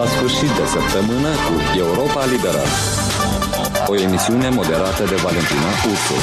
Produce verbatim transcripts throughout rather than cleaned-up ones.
la sfârșit de săptămână cu Europa Liberă, o emisiune moderată de Valentina Ursu.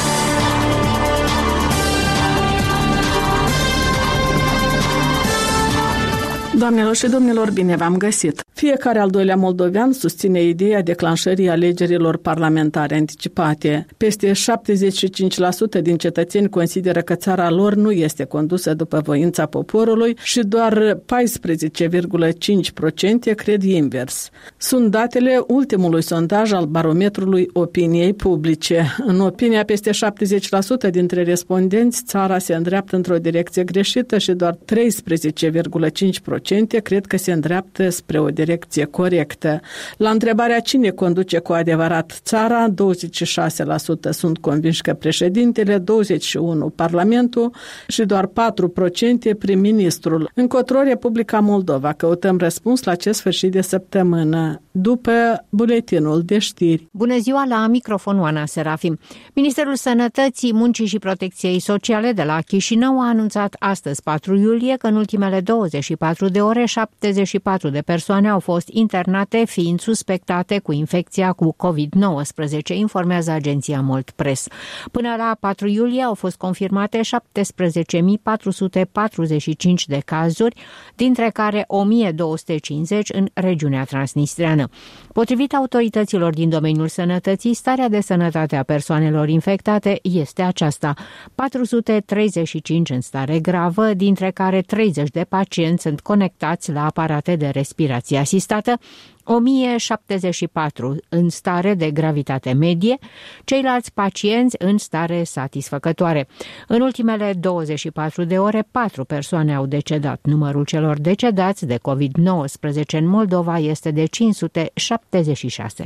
Doamnelor și domnilor, bine v-am găsit! Fiecare al doilea moldovean susține ideea declanșării alegerilor parlamentare anticipate. Peste șaptezeci și cinci la sută din cetățeni consideră că țara lor nu este condusă după voința poporului și doar paisprezece virgulă cinci la sută cred invers. Sunt datele ultimului sondaj al barometrului opiniei publice. În opinia peste șaptezeci la sută dintre respondenți, țara se îndreaptă într-o direcție greșită și doar treisprezece virgulă cinci la sută cred că se îndreaptă spre o direcție corectă. La întrebarea cine conduce cu adevărat țara, douăzeci și șase la sută sunt convinși că președintele, douăzeci și unu la sută Parlamentul și doar patru la sută prim-ministrul. Încotro Republica Moldova. Căutăm răspuns la acest sfârșit de săptămână, după buletinul de știri. Bună ziua, la microfon Oana Serafim. Ministerul Sănătății, Muncii și Protecției Sociale de la Chișinău a anunțat astăzi, patru iulie, că în ultimele douăzeci și patru de ore, șaptezeci și patru de persoane au fost internate fiind suspectate cu infecția cu covid nouăsprezece, informează agenția Molt Press. Până la patru iulie au fost confirmate șaptesprezece mii patru sute patruzeci și cinci de cazuri, dintre care o mie două sute cincizeci în regiunea transnistreană. Potrivit autorităților din domeniul sănătății, starea de sănătate a persoanelor infectate este aceasta: patru sute treizeci și cinci în stare gravă, dintre care treizeci de pacienți sunt conectați la aparate de respirație asistată, o mie șaptezeci și patru în stare de gravitate medie, ceilalți pacienți în stare satisfăcătoare. În ultimele douăzeci și patru de ore, patru persoane au decedat. Numărul celor decedați de covid nouăsprezece în Moldova este de cinci sute șaptezeci și șase.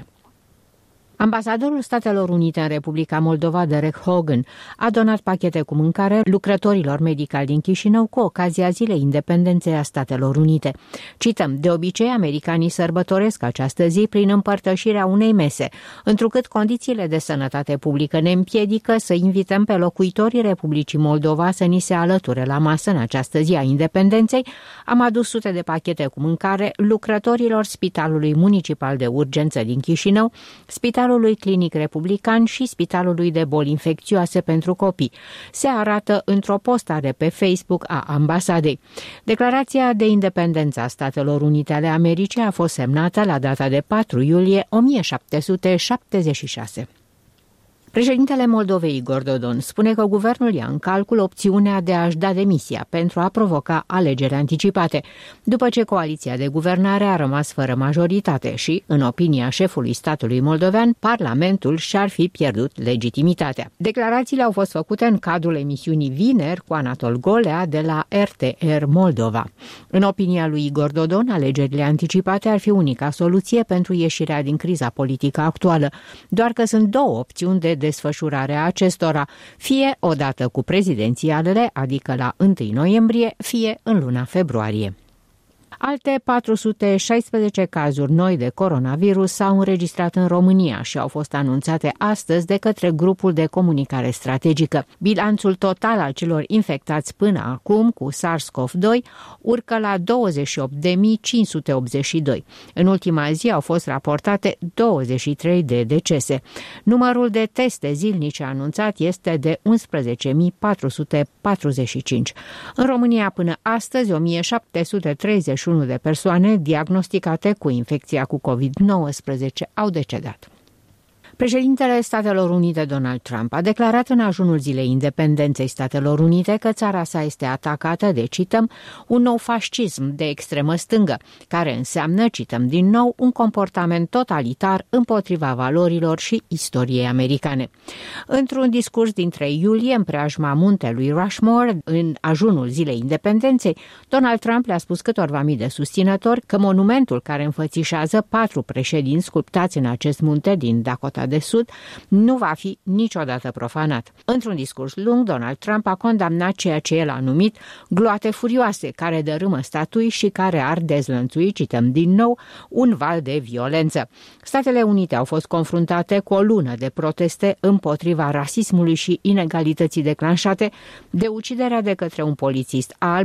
Ambasadorul Statelor Unite în Republica Moldova, Derek Hogan, a donat pachete cu mâncare lucrătorilor medicali din Chișinău cu ocazia Zilei Independenței a Statelor Unite. Cităm: de obicei, americanii sărbătoresc această zi prin împărtășirea unei mese. Întrucât condițiile de sănătate publică ne împiedică să invităm pe locuitorii Republicii Moldova să ni se alăture la masă în această zi a Independenței, am adus sute de pachete cu mâncare lucrătorilor Spitalului Municipal de Urgență din Chișinău, Spitalului Clinic Republican și Spitalului de Boli Infecțioase pentru Copii. Se arată într-o postare pe Facebook a ambasadei. Declarația de independență a Statelor Unite ale Americii a fost semnată la data de patru iulie o mie șapte sute șaptezeci și șase. Președintele Moldovei, Igor Dodon, spune că guvernul ia în calcul opțiunea de a-și da demisia pentru a provoca alegeri anticipate, după ce coaliția de guvernare a rămas fără majoritate și, în opinia șefului statului moldovean, Parlamentul și-ar fi pierdut legitimitatea. Declarațiile au fost făcute în cadrul emisiunii Vineri cu Anatol Golea de la R T R Moldova. În opinia lui Igor Dodon, alegerile anticipate ar fi unica soluție pentru ieșirea din criza politică actuală, doar că sunt două opțiuni de desfășurarea acestora, fie odată cu prezidențialele, adică la întâi noiembrie, fie în luna februarie. Alte patru sute șaisprezece cazuri noi de coronavirus s-au înregistrat în România și au fost anunțate astăzi de către grupul de comunicare strategică. Bilanțul total al celor infectați până acum cu SARS-CoV doi urcă la douăzeci și opt de mii cinci sute optzeci și doi. În ultima zi au fost raportate douăzeci și trei de decese. Numărul de teste zilnice anunțat este de unsprezece mii patru sute patruzeci și cinci. În România până astăzi o mie șapte sute treizeci și unu de persoane diagnosticate cu infecția cu covid nouăsprezece au decedat. Președintele Statelor Unite, Donald Trump, a declarat în ajunul Zilei Independenței Statelor Unite că țara sa este atacată de, cităm, un nou fascism de extremă stângă, care înseamnă, cităm din nou, un comportament totalitar împotriva valorilor și istoriei americane. Într-un discurs din trei iulie, în preajma muntelui Rushmore, în ajunul Zilei Independenței, Donald Trump le-a spus câtorva mii de susținători că monumentul care înfățișează patru președinți sculptați în acest munte din Dakota de Sud nu va fi niciodată profanat. Într-un discurs lung, Donald Trump a condamnat ceea ce el a numit gloate furioase care dărâmă statui și care ar dezlănțui, cităm din nou, un val de violență. Statele Unite au fost confruntate cu o lună de proteste împotriva rasismului și inegalității declanșate de uciderea de către un polițist alb